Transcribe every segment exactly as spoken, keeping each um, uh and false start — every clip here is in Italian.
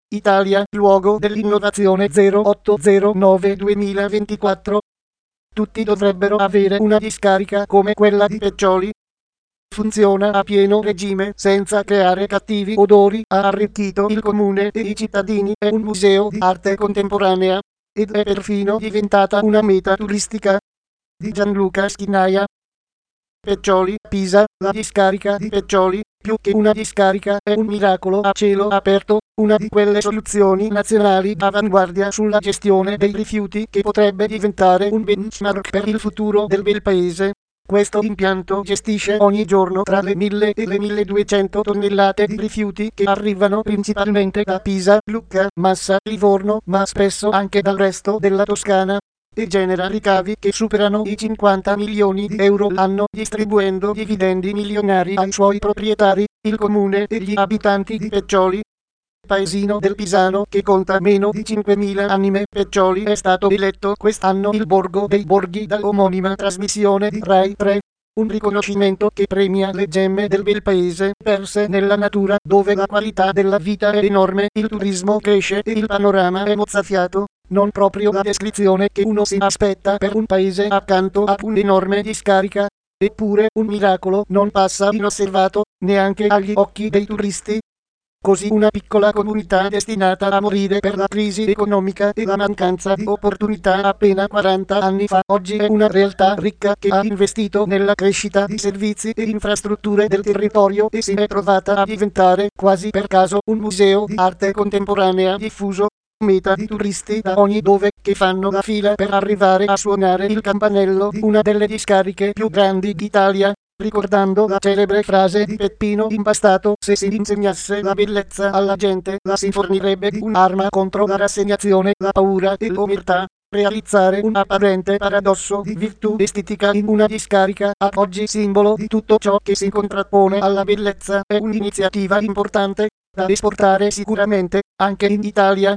Italia, luogo dell'innovazione zero otto zero nove duemilaventiquattro. Tutti dovrebbero avere una discarica come quella di Peccioli. Funziona a pieno regime senza creare cattivi odori, ha arricchito il comune e i cittadini, è un museo di arte contemporanea ed è perfino diventata una meta turistica. Di Gianluca Schinaia. Peccioli, Pisa, la discarica di Peccioli, più che una discarica, è un miracolo a cielo aperto, una di quelle soluzioni nazionali d'avanguardia sulla gestione dei rifiuti che potrebbe diventare un benchmark per il futuro del bel paese. Questo impianto gestisce ogni giorno tra le mille e le milleduecento tonnellate di rifiuti che arrivano principalmente da Pisa, Lucca, Massa, Livorno, ma spesso anche dal resto della Toscana, e genera ricavi che superano i cinquanta milioni di euro l'anno, distribuendo dividendi milionari ai suoi proprietari, il comune e gli abitanti di Peccioli. Paesino del Pisano che conta meno di cinquemila anime, Peccioli è stato eletto quest'anno il borgo dei borghi dall'omonima trasmissione di Rai tre. Un riconoscimento che premia le gemme del bel paese perse nella natura, dove la qualità della vita è enorme, il turismo cresce e il panorama è mozzafiato. Non proprio la descrizione che uno si aspetta per un paese accanto a un'enorme discarica. Eppure un miracolo non passa inosservato, neanche agli occhi dei turisti. Così una piccola comunità destinata a morire per la crisi economica e la mancanza di opportunità appena quaranta anni fa, oggi è una realtà ricca che ha investito nella crescita di servizi e infrastrutture del territorio e si è trovata a diventare, quasi per caso, un museo di arte contemporanea diffuso, meta di turisti da ogni dove, che fanno la fila per arrivare a suonare il campanello di una delle discariche più grandi d'Italia. Ricordando la celebre frase di Peppino Impastato, se si insegnasse la bellezza alla gente, la si fornirebbe di un'arma contro la rassegnazione, la paura e l'omertà. Realizzare un apparente paradosso di virtù estetica in una discarica, ad oggi simbolo di tutto ciò che si contrappone alla bellezza, è un'iniziativa importante, da esportare sicuramente, anche in Italia.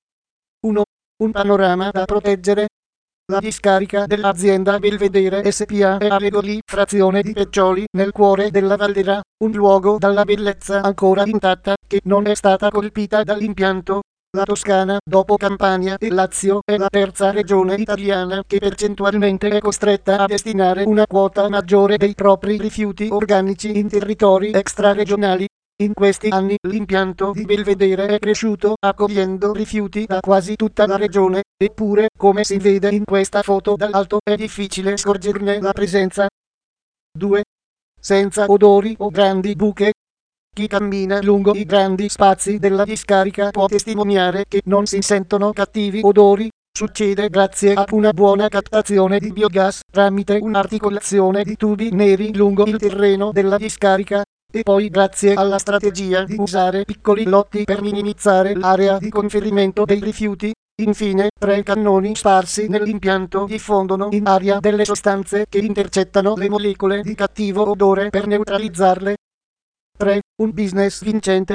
uno. Un panorama da proteggere. La discarica dell'azienda Belvedere S P A è a Regoli, frazione di Peccioli, nel cuore della Valdera, un luogo dalla bellezza ancora intatta, che non è stata colpita dall'impianto. La Toscana, dopo Campania e Lazio, è la terza regione italiana che percentualmente è costretta a destinare una quota maggiore dei propri rifiuti organici in territori extraregionali. In questi anni l'impianto di Belvedere è cresciuto, accogliendo rifiuti da quasi tutta la regione, eppure, come si vede in questa foto dall'alto, è difficile scorgerne la presenza. due. Senza odori o grandi buche. Chi cammina lungo i grandi spazi della discarica può testimoniare che non si sentono cattivi odori. Succede grazie a una buona captazione di biogas tramite un'articolazione di tubi neri lungo il terreno della discarica. E poi grazie alla strategia di usare piccoli lotti per minimizzare l'area di conferimento dei rifiuti. Infine, tre cannoni sparsi nell'impianto diffondono in aria delle sostanze che intercettano le molecole di cattivo odore per neutralizzarle. tre. Un business vincente.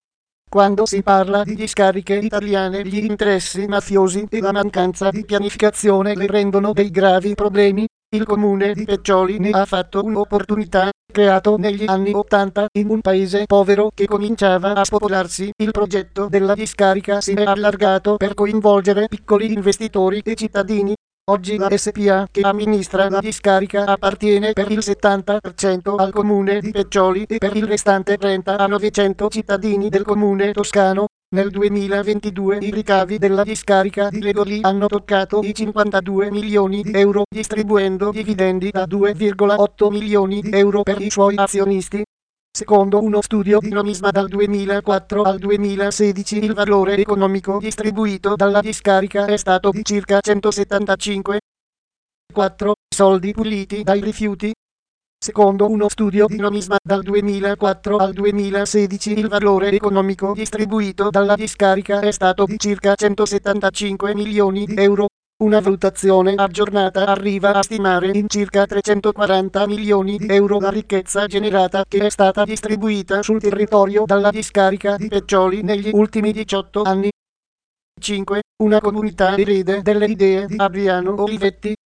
Quando si parla di discariche italiane, gli interessi mafiosi e la mancanza di pianificazione le rendono dei gravi problemi. Il comune di Peccioli ne ha fatto un'opportunità, creato negli anni ottanta in un paese povero che cominciava a spopolarsi. Il progetto della discarica si è allargato per coinvolgere piccoli investitori e cittadini. Oggi la S P A che amministra la discarica appartiene per il settanta per cento al comune di Peccioli e per il restante trenta a novecento cittadini del comune toscano. Nel duemilaventidue i ricavi della discarica di Regoli hanno toccato i cinquantadue milioni di euro, distribuendo dividendi da due virgola otto milioni di euro per i suoi azionisti. Secondo uno studio di Nomisma dal duemilaquattro al duemilasedici il valore economico distribuito dalla discarica è stato di circa centosettantacinque. quattro. Soldi puliti dai rifiuti. Secondo uno studio di Nomisma dal duemilaquattro al duemilasedici il valore economico distribuito dalla discarica è stato di circa centosettantacinque milioni di euro. Una valutazione aggiornata arriva a stimare in circa trecentoquaranta milioni di euro la ricchezza generata che è stata distribuita sul territorio dalla discarica di Peccioli negli ultimi diciotto anni. cinque. Una comunità erede delle idee di Adriano Olivetti.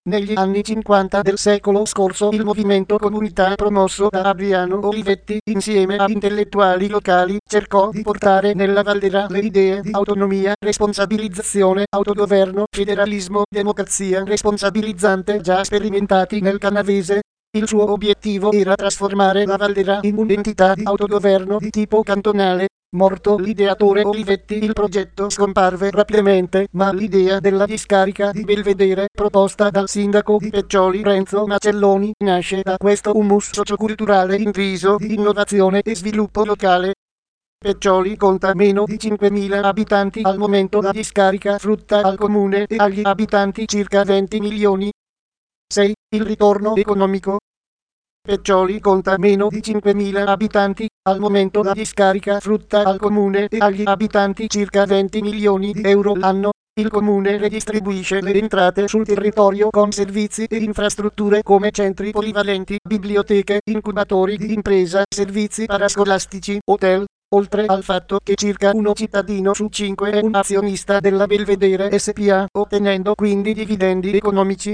Negli anni cinquanta del secolo scorso il movimento Comunità promosso da Adriano Olivetti insieme a intellettuali locali cercò di portare nella Valdera le idee di autonomia, responsabilizzazione, autogoverno, federalismo, democrazia responsabilizzante già sperimentati nel canavese. Il suo obiettivo era trasformare la Valdera in un'entità di autogoverno di tipo cantonale. Morto l'ideatore Olivetti, il progetto scomparve rapidamente, ma l'idea della discarica di Belvedere, proposta dal sindaco di Peccioli Renzo Macelloni, nasce da questo humus socioculturale intriso di innovazione e sviluppo locale. Peccioli conta meno di cinquemila abitanti al momento, la discarica frutta al comune e agli abitanti circa venti milioni. sei. Il ritorno economico. Peccioli conta meno di cinquemila abitanti, al momento la discarica frutta al comune e agli abitanti circa venti milioni di euro l'anno. Il comune redistribuisce le entrate sul territorio con servizi e infrastrutture come centri polivalenti, biblioteche, incubatori di impresa, servizi parascolastici, hotel, oltre al fatto che circa uno cittadino su cinque è un azionista della Belvedere S P A, ottenendo quindi dividendi economici.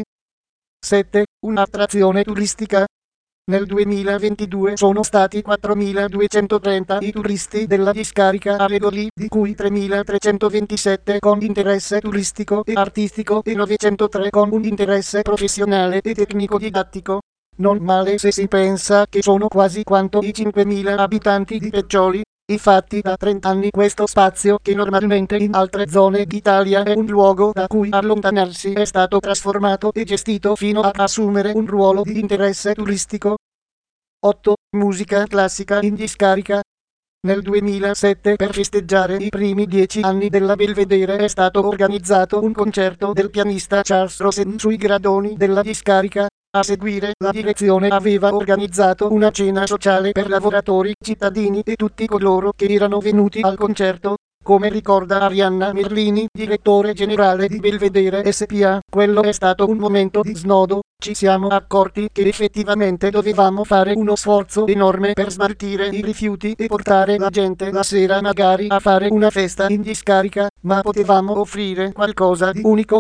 sette. Un'attrazione turistica. Nel duemilaventidue sono stati quattromiladuecentotrenta i turisti della discarica Alegoli, di cui tremilatrecentoventisette con interesse turistico e artistico e novecentotre con un interesse professionale e tecnico-didattico. Non male se si pensa che sono quasi quanto i cinquemila abitanti di Peccioli. Infatti da trenta anni questo spazio, che normalmente in altre zone d'Italia è un luogo da cui allontanarsi, è stato trasformato e gestito fino ad assumere un ruolo di interesse turistico. otto. Musica classica in discarica. Nel duemilasette, per festeggiare i primi dieci anni della Belvedere, è stato organizzato un concerto del pianista Charles Rosen sui gradoni della discarica. A seguire, la direzione aveva organizzato una cena sociale per lavoratori, cittadini e tutti coloro che erano venuti al concerto. Come ricorda Arianna Merlini, direttore generale di Belvedere S P A, quello è stato un momento di snodo. Ci siamo accorti che effettivamente dovevamo fare uno sforzo enorme per smaltire i rifiuti e portare la gente la sera magari a fare una festa in discarica, ma potevamo offrire qualcosa di unico.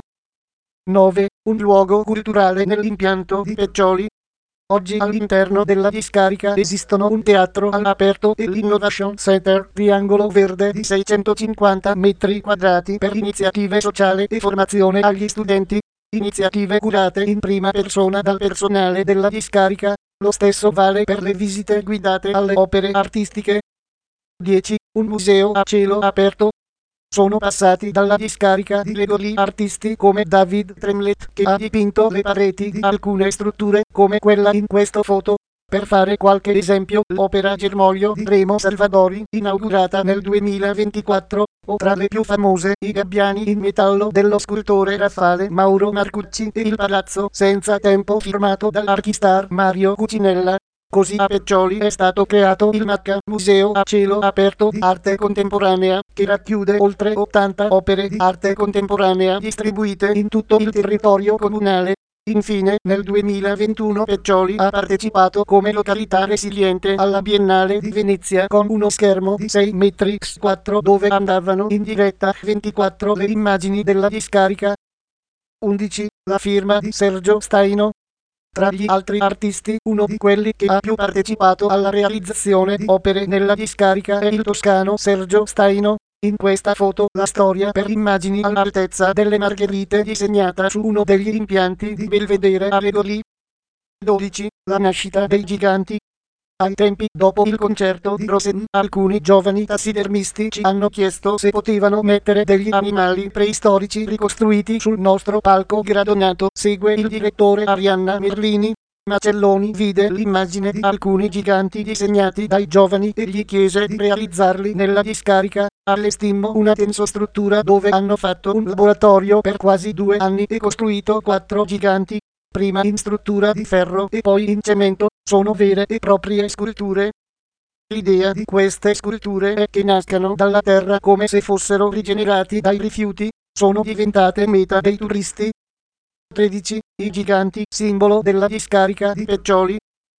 nove. Un luogo culturale nell'impianto di Peccioli. Oggi all'interno della discarica esistono un teatro all'aperto e l'Innovation Center, triangolo verde di seicentocinquanta metri quadrati per iniziative sociali e formazione agli studenti. Iniziative curate in prima persona dal personale della discarica. Lo stesso vale per le visite guidate alle opere artistiche. dieci. Un museo a cielo aperto. Sono passati dalla discarica di Legoli artisti come David Tremlett, che ha dipinto le pareti di alcune strutture, come quella in questa foto. Per fare qualche esempio, l'opera Germoglio di Remo Salvadori, inaugurata nel duemilaventiquattro, o tra le più famose, i gabbiani in metallo dello scultore Raffaele Mauro Marcucci e il palazzo Senza Tempo firmato dall'archistar Mario Cucinella. Così a Peccioli è stato creato il MACA, Museo a cielo aperto di arte contemporanea, che racchiude oltre ottanta opere di arte contemporanea distribuite in tutto il territorio comunale. Infine, nel duemilaventuno Peccioli ha partecipato come località resiliente alla Biennale di Venezia con uno schermo di sei metri su quattro dove andavano in diretta ventiquattro le immagini della discarica. undici. La firma di Sergio Staino. Tra gli altri artisti, uno di quelli che ha più partecipato alla realizzazione di opere nella discarica è il toscano Sergio Staino. In questa foto, la storia per immagini all'altezza delle Margherite disegnata su uno degli impianti di Belvedere a Regoli. dodici. La nascita dei giganti. Ai tempi, dopo il concerto di Rosen, alcuni giovani tassidermisti ci hanno chiesto se potevano mettere degli animali preistorici ricostruiti sul nostro palco gradonato. Segue il direttore Arianna Merlini. Macelloni vide l'immagine di alcuni giganti disegnati dai giovani e gli chiese di realizzarli nella discarica. Allestimmo una tensostruttura dove hanno fatto un laboratorio per quasi due anni e costruito quattro giganti. Prima in struttura di ferro e poi in cemento, sono vere e proprie sculture. L'idea di queste sculture è che nascano dalla terra come se fossero rigenerati dai rifiuti, sono diventate meta dei turisti. tredici. I giganti, simbolo della discarica di Peccioli.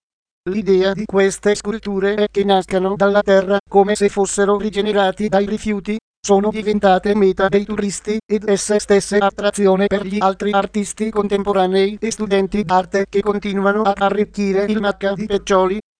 L'idea di queste sculture è che nascano dalla terra come se fossero rigenerati dai rifiuti, sono diventate meta dei turisti ed esse stesse attrazione per gli altri artisti contemporanei e studenti d'arte che continuano ad arricchire il Macca di Peccioli.